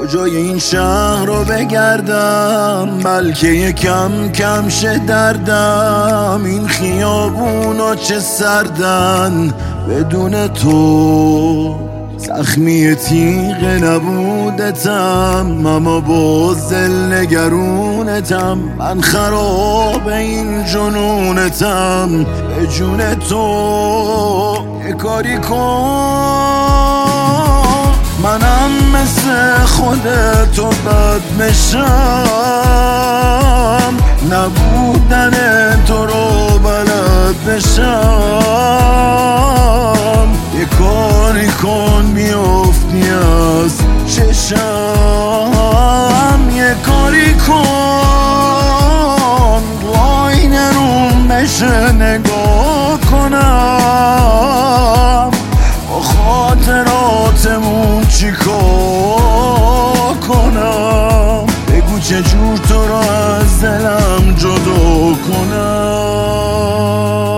کجای این شهر رو بگردم، بلکه یکم کم شه دردم. این خیابونا چه سردن بدون تو، زخمی تیغ نبودتم اما باز دل نگرونتم. من خراب این جنونتم، به جون تو یه کاری کن. منم مثل خودتو بد بشم، نبودن تو رو بلد بشم. یه کاری کن میافتی از چشم، یه کاری کن تو آینه روم بشه نگاه کنم. با خاطراتمون چی کار کنم، بگو چجور تو رو از دلم جدا کنم.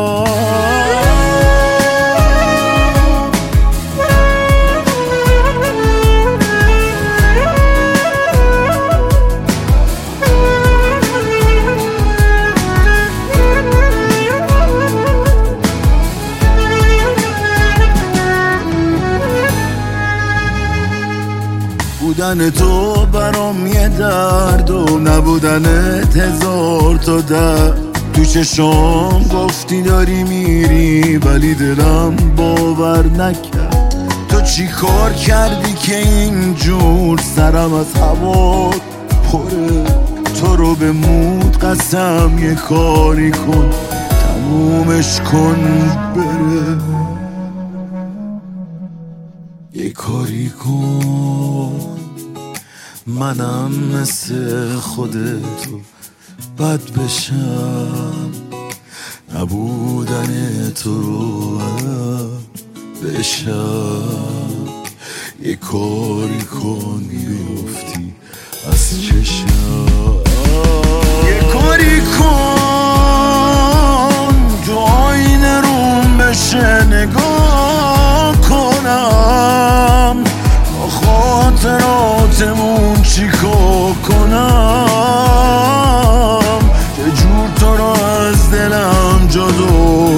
بودن تو برام یه درد و نبودنت هزار تا درد. تو چشام گفتی داری میری ولی دلم باور نکرد. تو چی کار کردی که اینجور سرم از هوا پره؟ تو رو به مود قسم یه کاری کن تمومش کن بره. یه کاری کن منم مثل خودتو بد بشم، نبودن تو رو بشم. یه کاری کن بیفتی از چشم، یه کاری کن تو آینه روم بشه نگاه کنم. با خاطراتمون چیکار کنم، چه جور تو رو از دلم جدا